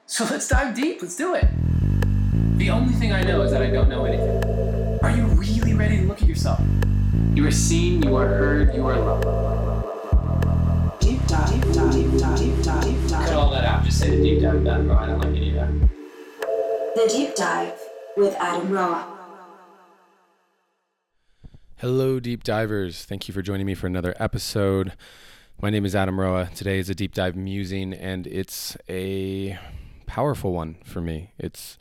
So let's dive deep. Let's do it. The only thing I know is that I don't know anything. Are you really ready to look at yourself? You are seen, you are heard, you are loved. Deep dive, deep dive, deep dive, deep dive, deep dive. Cut all that out. Just say the deep dive, Adam Roa. I don't like any of that. The Deep Dive with Adam Roa. Hello, deep divers. Thank you for joining me for another episode. My name is Adam Roa. Today is a deep dive musing, and it's a powerful one for me. It's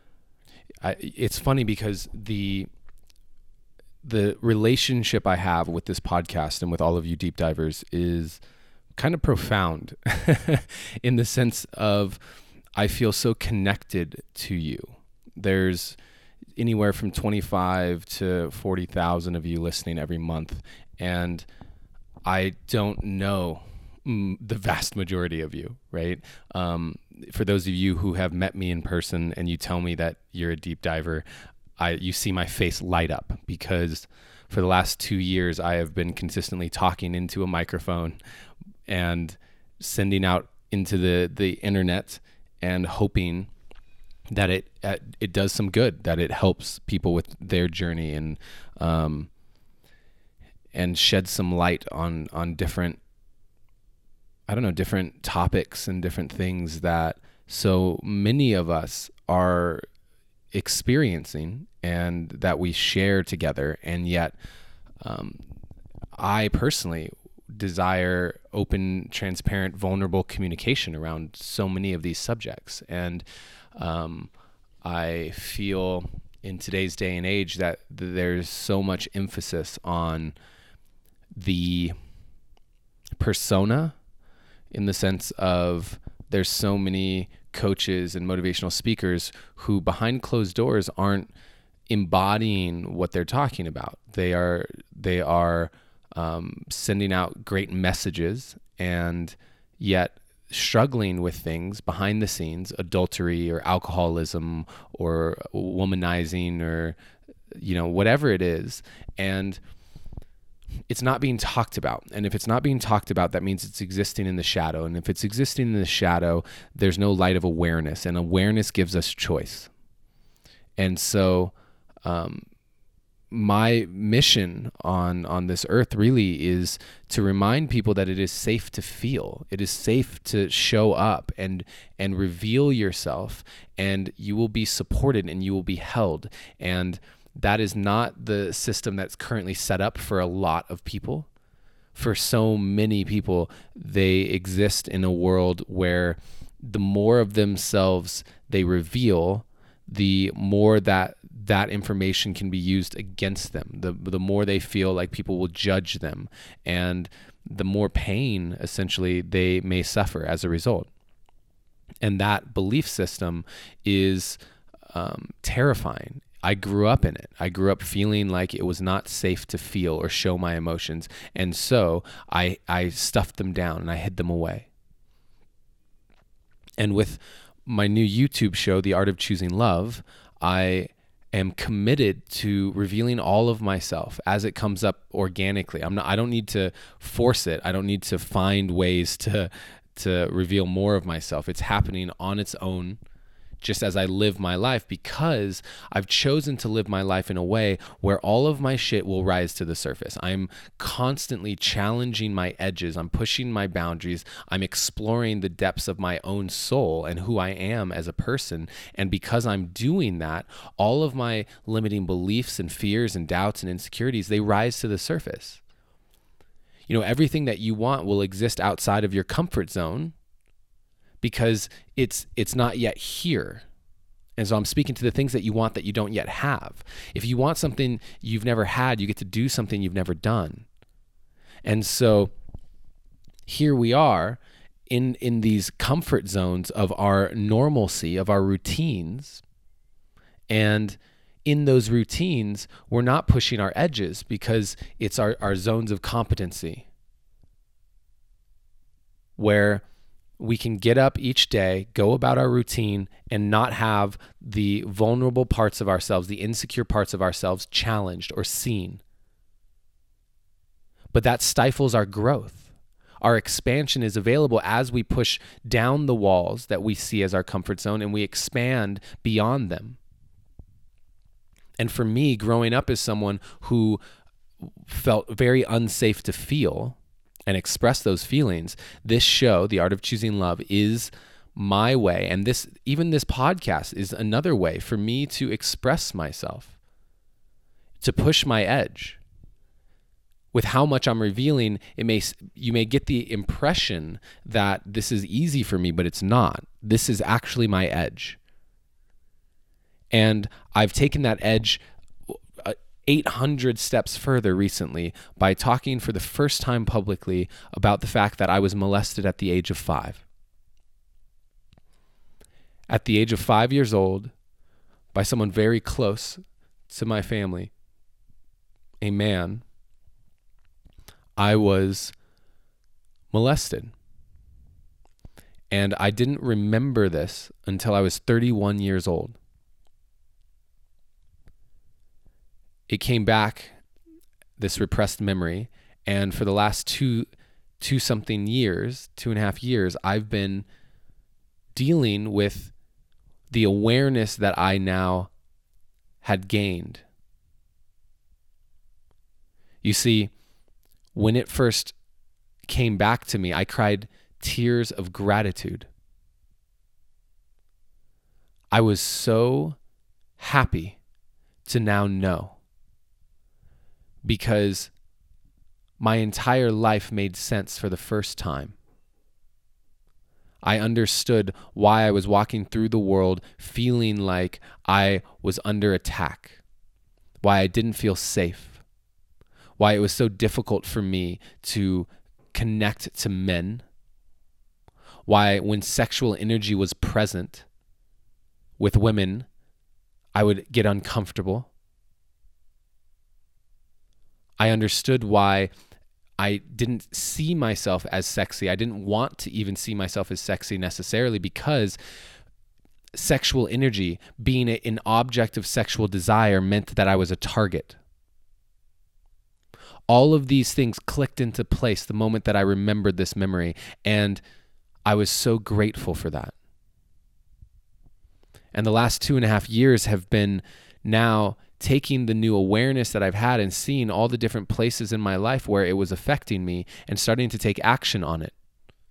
funny because the relationship I have with this podcast and with all of you deep divers is kind of profound in the sense of I feel so connected to you. There's anywhere from 25 to 40,000 of you listening every month, and I don't know the vast majority of you, right? For those of you who have met me in person and you tell me that you're a deep diver, you see my face light up, because for the last 2 years I have been consistently talking into a microphone and sending out into the internet and hoping that it does some good, that it helps people with their journey and shed some light on different topics and different things that so many of us are experiencing and that we share together. And yet I personally desire open, transparent, vulnerable communication around so many of these subjects. And I feel in today's day and age that there's so much emphasis on the persona, in the sense of there's so many coaches and motivational speakers who behind closed doors aren't embodying what they're talking about. They are sending out great messages and yet struggling with things behind the scenes, adultery or alcoholism or womanizing or, whatever it is. And it's not being talked about. And if it's not being talked about, that means it's existing in the shadow. And if it's existing in the shadow, there's no light of awareness, and awareness gives us choice. And so, my mission on this earth really is to remind people that it is safe to feel. It is safe to show up and reveal yourself, and you will be supported and you will be held. And that is not the system that's currently set up for a lot of people. For so many people, they exist in a world where the more of themselves they reveal, the more that information can be used against them, the more they feel like people will judge them, and the more pain essentially they may suffer as a result. And that belief system is terrifying. I grew up in it. I grew up feeling like it was not safe to feel or show my emotions, and so I stuffed them down and I hid them away. And with my new YouTube show, The Art of Choosing Love, I am committed to revealing all of myself as it comes up organically. I don't need to force it. I don't need to find ways to reveal more of myself. It's happening on its own, just as I live my life, because I've chosen to live my life in a way where all of my shit will rise to the surface. I'm constantly challenging my edges. I'm pushing my boundaries. I'm exploring the depths of my own soul and who I am as a person. And because I'm doing that, all of my limiting beliefs and fears and doubts and insecurities, they rise to the surface. Everything that you want will exist outside of your comfort zone, because it's not yet here. And so I'm speaking to the things that you want that you don't yet have. If you want something you've never had, you get to do something you've never done. And so here we are in these comfort zones of our normalcy, of our routines. And in those routines, we're not pushing our edges because it's our zones of competency, where we can get up each day, go about our routine, and not have the vulnerable parts of ourselves, the insecure parts of ourselves challenged or seen. But that stifles our growth. Our expansion is available as we push down the walls that we see as our comfort zone and we expand beyond them. And for me, growing up as someone who felt very unsafe to feel and express those feelings, this show, The Art of Choosing Love, is my way. And this podcast is another way for me to express myself, to push my edge. With how much I'm revealing, you may get the impression that this is easy for me, but it's not. This is actually my edge. And I've taken that edge 800 steps further recently by talking for the first time publicly about the fact that I was molested at the age of 5. At the age of 5 years old, by someone very close to my family, a man, I was molested. And I didn't remember this until I was 31 years old. It came back, this repressed memory, and for the last two something years, 2.5 years, I've been dealing with the awareness that I now had gained. You see, when it first came back to me, I cried tears of gratitude. I was so happy to now know, because my entire life made sense for the first time. I understood why I was walking through the world feeling like I was under attack, why I didn't feel safe, why it was so difficult for me to connect to men, why when sexual energy was present with women, I would get uncomfortable. I understood why I didn't see myself as sexy. I didn't want to even see myself as sexy necessarily, because sexual energy, being an object of sexual desire, meant that I was a target. All of these things clicked into place the moment that I remembered this memory, and I was so grateful for that. And the last 2.5 years have been now taking the new awareness that I've had and seeing all the different places in my life where it was affecting me and starting to take action on it.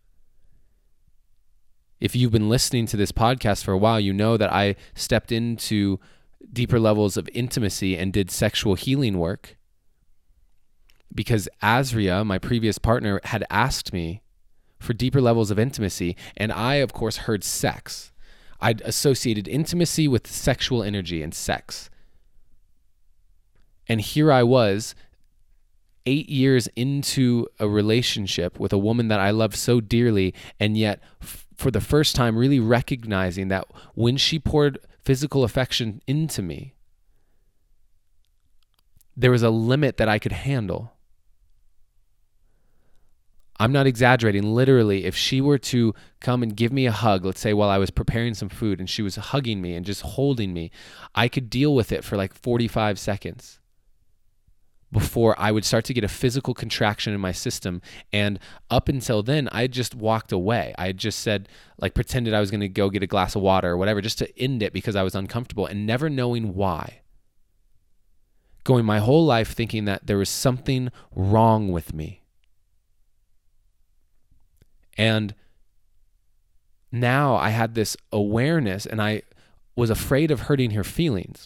If you've been listening to this podcast for a while, you know that I stepped into deeper levels of intimacy and did sexual healing work because Azria, my previous partner, had asked me for deeper levels of intimacy, and I, of course, heard sex. I'd associated intimacy with sexual energy and sex. And here I was, 8 years into a relationship with a woman that I love so dearly, and yet for the first time really recognizing that when she poured physical affection into me, there was a limit that I could handle. I'm not exaggerating. Literally, if she were to come and give me a hug, let's say while I was preparing some food and she was hugging me and just holding me, I could deal with it for like 45 seconds before I would start to get a physical contraction in my system. And up until then, I just walked away. I just said, like, pretended I was going to go get a glass of water or whatever, just to end it because I was uncomfortable, and never knowing why. Going my whole life thinking that there was something wrong with me. And now I had this awareness, and I was afraid of hurting her feelings.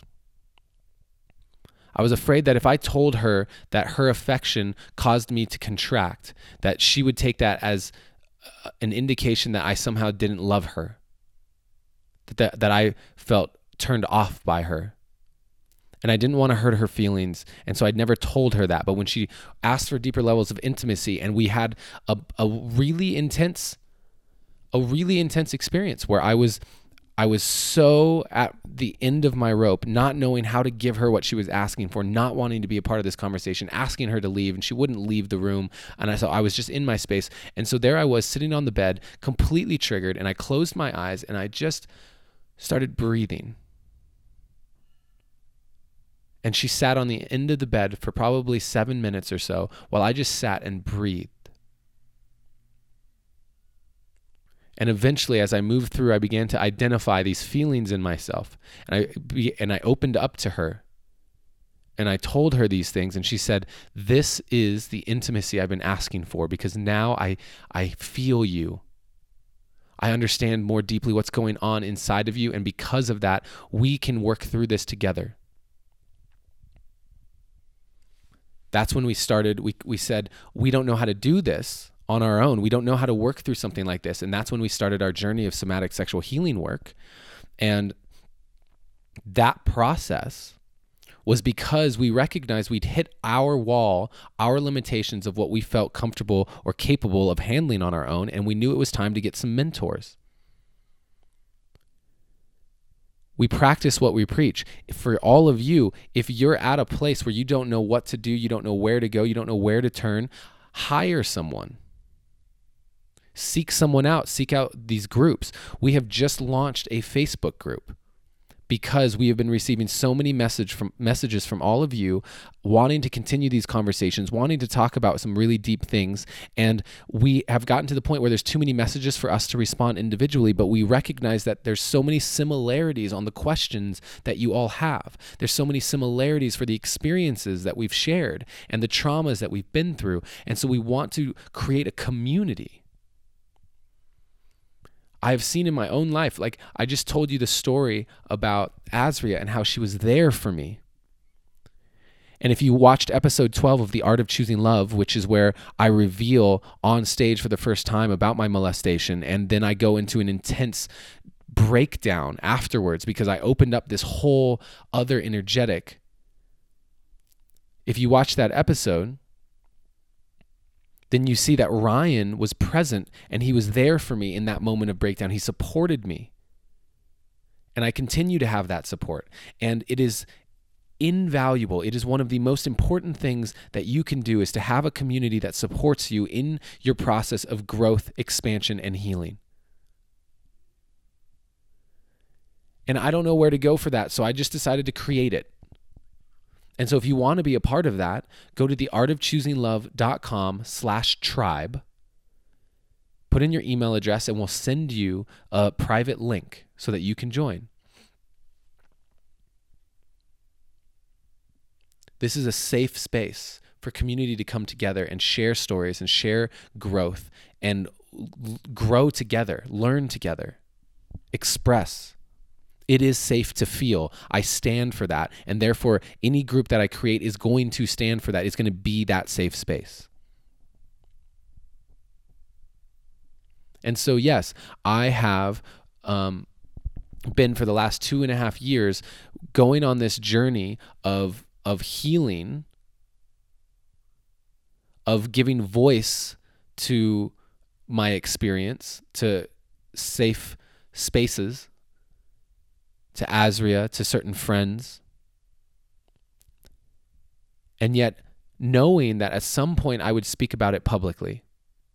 I was afraid that if I told her that her affection caused me to contract, that she would take that as an indication that I somehow didn't love her, that I felt turned off by her. And I didn't want to hurt her feelings, and so I'd never told her that. But when she asked for deeper levels of intimacy, and we had a really intense experience where I was so at the end of my rope, not knowing how to give her what she was asking for, not wanting to be a part of this conversation, asking her to leave, and she wouldn't leave the room. And so I was just in my space. And so there I was sitting on the bed, completely triggered, and I closed my eyes and I just started breathing. And she sat on the end of the bed for probably 7 minutes or so while I just sat and breathed. And eventually, as I moved through, I began to identify these feelings in myself. And I opened up to her. And I told her these things. And she said, this is the intimacy I've been asking for, because now I feel you. I understand more deeply what's going on inside of you. And because of that, we can work through this together. That's when we started. We said, we don't know how to do this on our own. We don't know how to work through something like this. And that's when we started our journey of somatic sexual healing work. And that process was because we recognized we'd hit our wall, our limitations of what we felt comfortable or capable of handling on our own. And we knew it was time to get some mentors. We practice what we preach. For all of you, if you're at a place where you don't know what to do, you don't know where to go, you don't know where to turn, hire someone. Seek someone out. Seek out these groups. We have just launched a Facebook group because we have been receiving so many messages from all of you wanting to continue these conversations, wanting to talk about some really deep things. And we have gotten to the point where there's too many messages for us to respond individually, but we recognize that there's so many similarities on the questions that you all have. There's so many similarities for the experiences that we've shared and the traumas that we've been through. And so we want to create a community. I have seen in my own life, like I just told you the story about Azria and how she was there for me. And if you watched episode 12 of The Art of Choosing Love, which is where I reveal on stage for the first time about my molestation, and then I go into an intense breakdown afterwards because I opened up this whole other energetic. If you watch that episode, then you see that Ryan was present and he was there for me in that moment of breakdown. He supported me. And I continue to have that support. And it is invaluable. It is one of the most important things that you can do, is to have a community that supports you in your process of growth, expansion, and healing. And I don't know where to go for that, so I just decided to create it. And so if you want to be a part of that, go to theartofchoosinglove.com/tribe, put in your email address, and we'll send you a private link so that you can join. This is a safe space for community to come together and share stories and share growth and grow together, learn together, express. It is safe to feel. I stand for that. And therefore, any group that I create is going to stand for that. It's going to be that safe space. And so, yes, I have been for the last 2.5 years going on this journey of healing, of giving voice to my experience, to safe spaces, to Azria, to certain friends. And yet knowing that at some point I would speak about it publicly.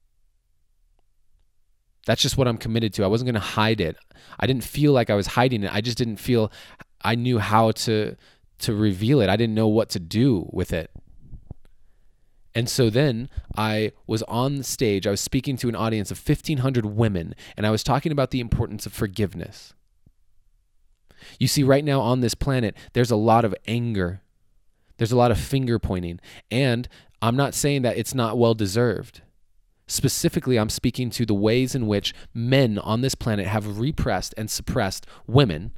That's just what I'm committed to. I wasn't going to hide it. I didn't feel like I was hiding it. I just didn't feel I knew how to reveal it. I didn't know what to do with it. And so then I was on stage. I was speaking to an audience of 1,500 women, and I was talking about the importance of forgiveness. You see, right now on this planet, there's a lot of anger. There's a lot of finger pointing. And I'm not saying that it's not well-deserved. Specifically, I'm speaking to the ways in which men on this planet have repressed and suppressed women.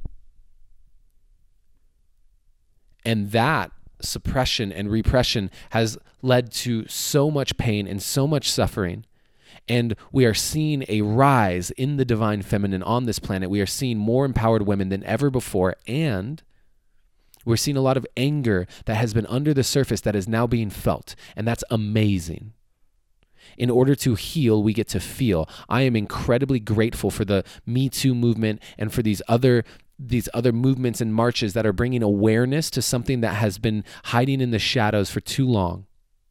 And that suppression and repression has led to so much pain and so much suffering. And we are seeing a rise in the divine feminine on this planet. We are seeing more empowered women than ever before. And we're seeing a lot of anger that has been under the surface that is now being felt. And that's amazing. In order to heal, we get to feel. I am incredibly grateful for the Me Too movement and for these other movements and marches that are bringing awareness to something that has been hiding in the shadows for too long.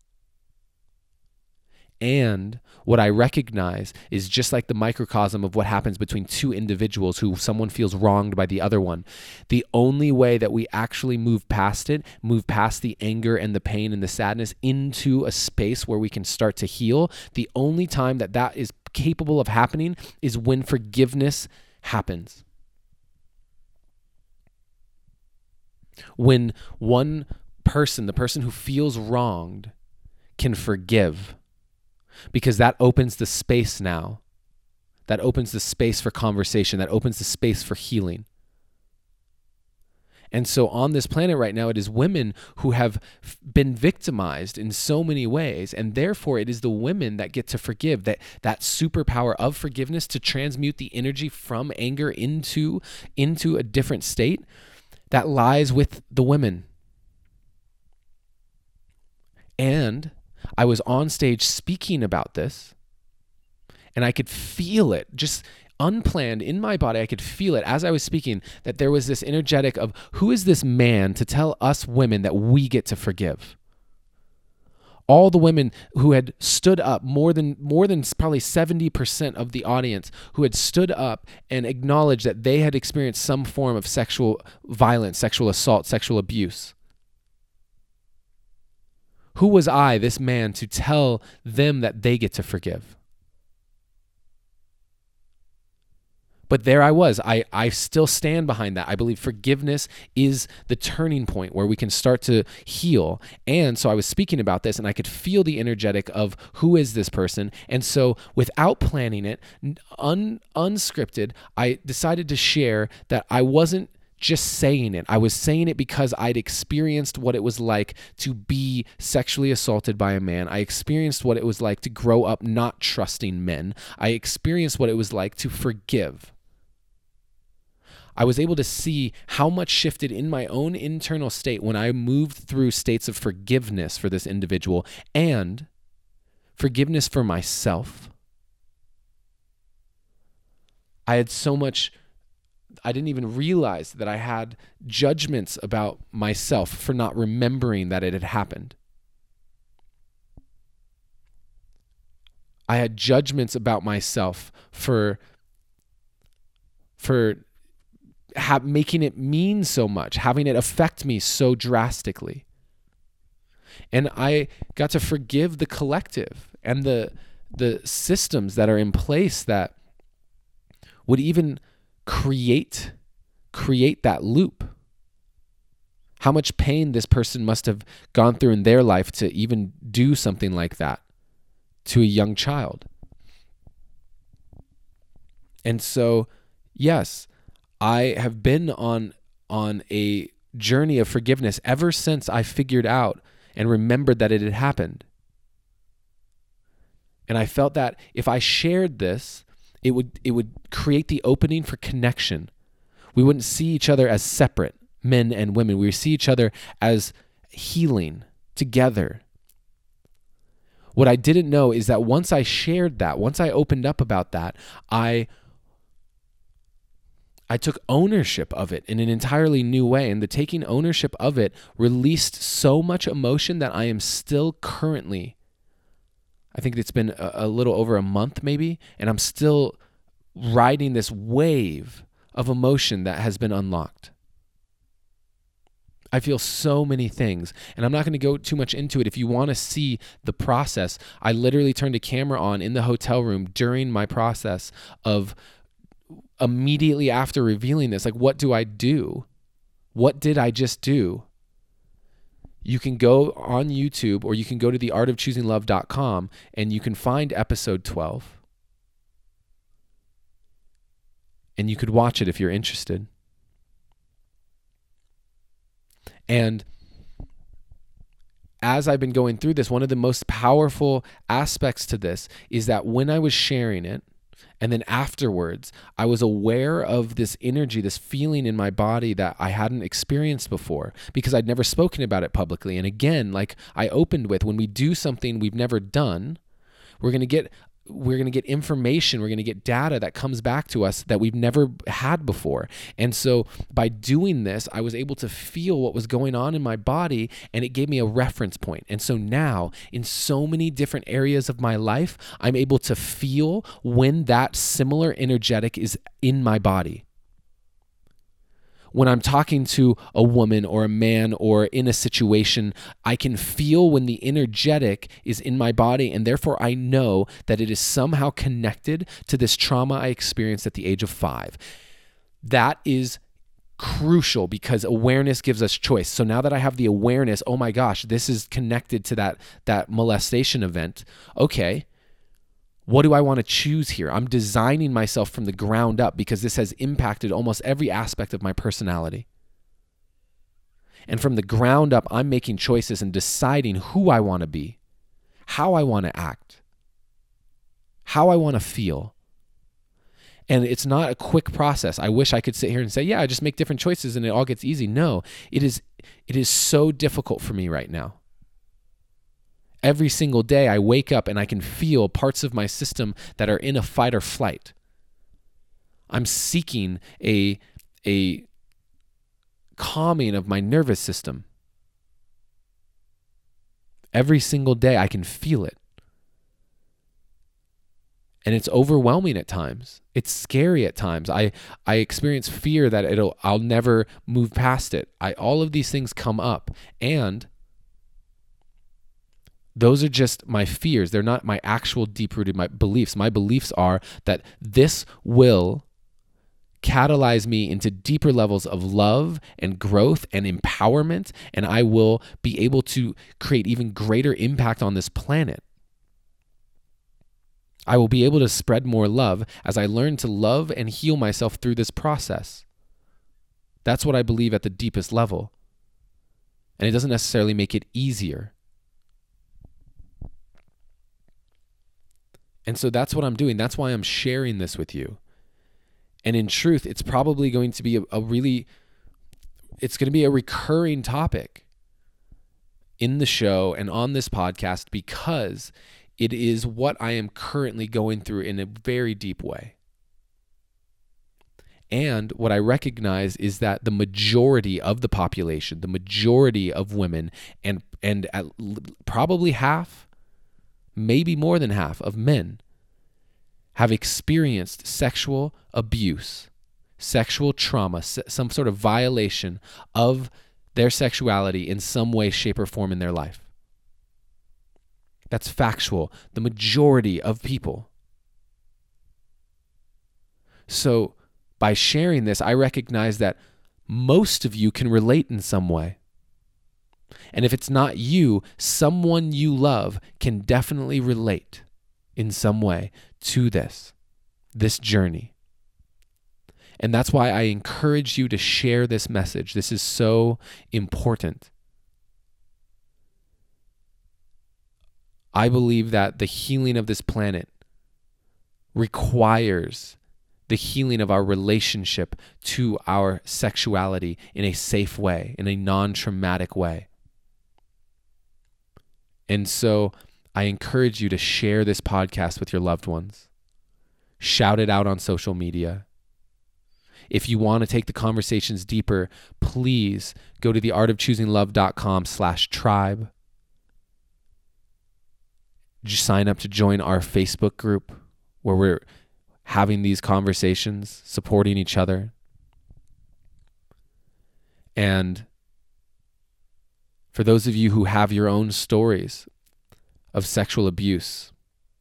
And what I recognize is just like the microcosm of what happens between two individuals who someone feels wronged by the other one. The only way that we actually move past it, move past the anger and the pain and the sadness into a space where we can start to heal, the only time that capable of happening is when forgiveness happens. When one person, the person who feels wronged, can forgive, because that opens the space now. That opens the space for conversation. That opens the space for healing. And so on this planet right now, it is women who have been victimized in so many ways, and therefore it is the women that get to forgive, that superpower of forgiveness to transmute the energy from anger into a different state, that lies with the women. And I was on stage speaking about this, and I could feel it, just unplanned in my body. I could feel it as I was speaking, that there was this energetic of, who is this man to tell us women that we get to forgive? All the women who had stood up, more than probably 70% of the audience who had stood up and acknowledged that they had experienced some form of sexual violence, sexual assault, sexual abuse. Who was I, this man, to tell them that they get to forgive? But there I was. I still stand behind that. I believe forgiveness is the turning point where we can start to heal. And so I was speaking about this, and I could feel the energetic of, who is this person? And so without planning it, unscripted, I decided to share that I wasn't just saying it. I was saying it because I'd experienced what it was like to be sexually assaulted by a man. I experienced what it was like to grow up not trusting men. I experienced what it was like to forgive. I was able to see how much shifted in my own internal state when I moved through states of forgiveness for this individual and forgiveness for myself. I had so much, I didn't even realize that I had judgments about myself for not remembering that it had happened. I had judgments about myself for making it mean so much, having it affect me so drastically. And I got to forgive the collective and the systems that are in place that would even create that loop. How much pain this person must have gone through in their life to even do something like that to a young child. And so, yes, I have been on a journey of forgiveness ever since I figured out and remembered that it had happened. And I felt that if I shared this, it would create the opening for connection. We wouldn't see each other as separate, men and women. We would see each other as healing together. What I didn't know is that once I shared that, once I opened up about that, I took ownership of it in an entirely new way. And the taking ownership of it released so much emotion that I am still currently, I think it's been a little over a month maybe, and I'm still riding this wave of emotion that has been unlocked. I feel so many things, and I'm not going to go too much into it. If you want to see the process, I literally turned a camera on in the hotel room during my process of immediately after revealing this, like, what do I do? What did I just do? You can go on YouTube, or you can go to theartofchoosinglove.com, and you can find episode 12. And you could watch it if you're interested. And as I've been going through this, one of the most powerful aspects to this is that when I was sharing it, and then afterwards, I was aware of this energy, this feeling in my body that I hadn't experienced before because I'd never spoken about it publicly. And again, like I opened with, when we do something we've never done, we're going to get information, we're going to get data that comes back to us that we've never had before. And so by doing this, I was able to feel what was going on in my body, and it gave me a reference point. And so now, in so many different areas of my life, I'm able to feel when that similar energetic is in my body. when I'm talking to a woman or a man or in a situation, I can feel when the energetic is in my body, and therefore I know that it is somehow connected to this trauma I experienced at the age of 5. That is crucial because awareness gives us choice. So now that I have the awareness, oh my gosh, this is connected to that molestation event. Okay, what do I want to choose here? I'm designing myself from the ground up because this has impacted almost every aspect of my personality. And from the ground up, I'm making choices and deciding who I want to be, how I want to act, how I want to feel. And it's not a quick process. I wish I could sit here and say, yeah, I just make different choices and it all gets easy. No, it is so difficult for me right now. Every single day I wake up and I can feel parts of my system that are in a fight or flight. I'm seeking a calming of my nervous system. Every single day I can feel it. And it's overwhelming at times. It's scary at times. I experience fear that I'll never move past it. All of these things come up, and those are just my fears. They're not my actual deep-rooted beliefs. My beliefs are that this will catalyze me into deeper levels of love and growth and empowerment, and I will be able to create even greater impact on this planet. I will be able to spread more love as I learn to love and heal myself through this process. That's what I believe at the deepest level. And it doesn't necessarily make it easier. And so that's what I'm doing. That's why I'm sharing this with you. And in truth, it's probably going to be it's going to be a recurring topic in the show and on this podcast because it is what I am currently going through in a very deep way. And what I recognize is that the majority of the population, the majority of women, and probably half, maybe more than half of men have experienced sexual abuse, sexual trauma, some sort of violation of their sexuality in some way, shape, or form in their life. That's factual. The majority of people. So by sharing this, I recognize that most of you can relate in some way. And if it's not you, someone you love can definitely relate in some way to this journey. And that's why I encourage you to share this message. This is so important. I believe that the healing of this planet requires the healing of our relationship to our sexuality in a safe way, in a non-traumatic way. And so I encourage you to share this podcast with your loved ones. Shout it out on social media. If you want to take the conversations deeper, please go to theartofchoosinglove.com/tribe. Just sign up to join our Facebook group where we're having these conversations, supporting each other. And for those of you who have your own stories of sexual abuse,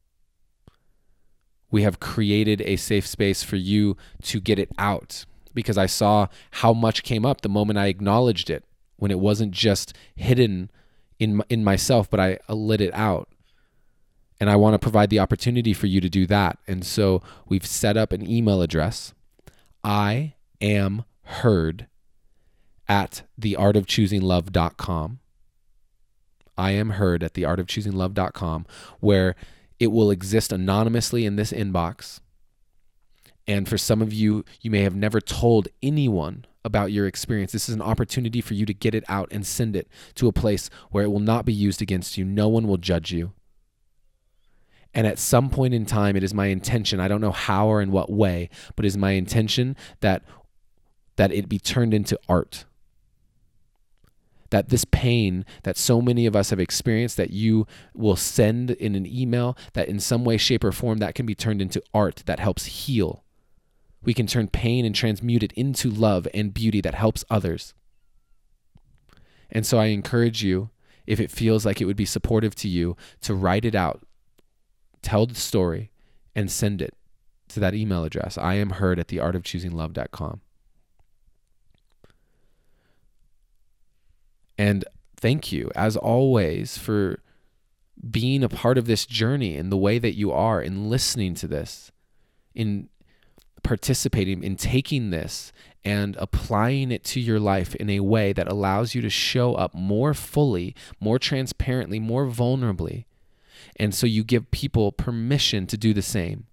we have created a safe space for you to get it out, because I saw how much came up the moment I acknowledged it, when it wasn't just hidden in myself, but I let it out. And I want to provide the opportunity for you to do that. And so we've set up an email address. I am heard at theartofchoosinglove.com. I am heard at theartofchoosinglove.com, where it will exist anonymously in this inbox. And for some of you, you may have never told anyone about your experience. This is an opportunity for you to get it out and send it to a place where it will not be used against you. No one will judge you. And at some point in time, it is my intention, I don't know how or in what way, but it is my intention that it be turned into art. That this pain that so many of us have experienced, that you will send in an email, that in some way, shape, or form, that can be turned into art that helps heal We can turn pain and transmute it into love and beauty that helps others. And so I encourage you, if it feels like it would be supportive to you, to write it out, tell the story, and send it to that email address, iamheard@theartofchoosinglove.com. And thank you, as always, for being a part of this journey in the way that you are, in listening to this, in participating, in taking this and applying it to your life in a way that allows you to show up more fully, more transparently, more vulnerably. And so you give people permission to do the same.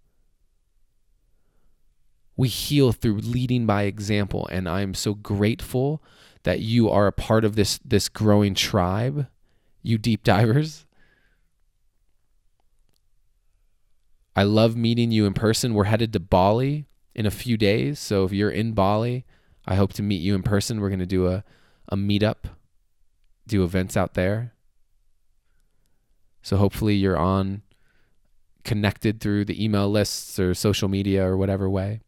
We heal through leading by example, and I'm so grateful that you are a part of this growing tribe, you deep divers. I love meeting you in person. We're headed to Bali in a few days, so if you're in Bali, I hope to meet you in person. We're going to do a meetup, do events out there. So hopefully you're connected through the email lists or social media or whatever way.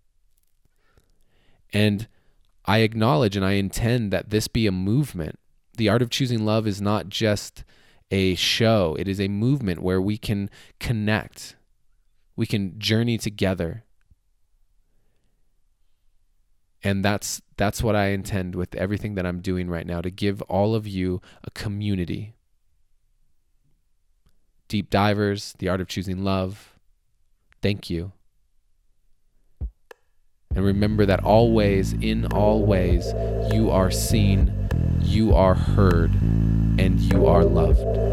And I acknowledge and I intend that this be a movement. The Art of Choosing Love is not just a show. It is a movement where we can connect. We can journey together. And that's what I intend with everything that I'm doing right now, to give all of you a community. Deep Divers, The Art of Choosing Love, thank you. And remember that always, in all ways, you are seen, you are heard, and you are loved.